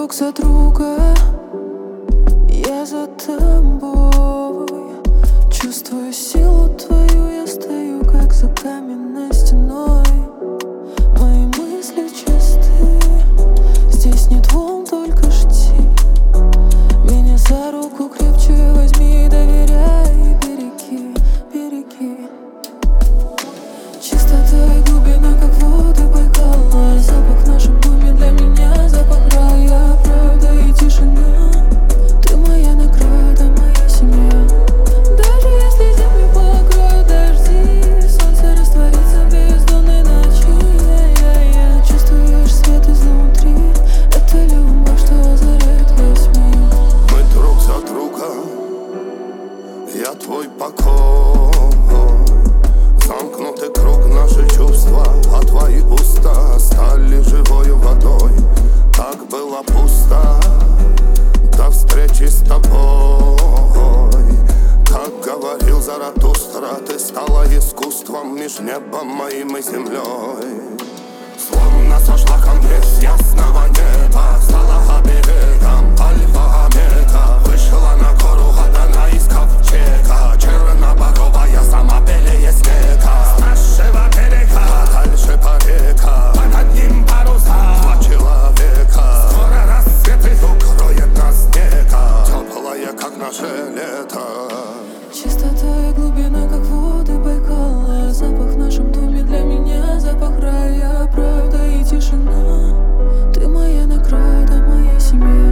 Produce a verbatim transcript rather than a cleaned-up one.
друг за друга, я за тобой. Чувствую силу твою, я стою как за каменной стеной. Мои мысли чисты, здесь нет волн, только жди. Меня за руку крепче возьми, доверяй, береги, береги. Чистота и глубина, как воды Байкала. Запах в нашем доме для меня запах рая, правда и тишина. Ты моя награда, моя семья. Даже если землю покроют дожди, солнце растворится в бездонной ночи. Я-я-я. Чувствуешь свет изнутри, это любовь, что озаряет весь мир. Мы друг за друга, я твой покой. Замкнутый круг, наши чувства, а твои уста стали живою водой. Так было пусто до встречи с тобой. Как говорил Заратустра, ты стала искусством меж небом моим и землей. Словно сошла конгресс ясного неба, стала оберегом альфа омега. Вышла на гору Гадана из ковчега, черноборовая сама белее снега. С нашего берега, а дальше по река, под одним парусом два человека. Скоро рассвет их укроет нас снега, теплая, как наше лето. Чистота и глубина, как воды Байкала. Запах в нашем доме для меня запах рая, правда и тишина. Ты моя награда, моя семья.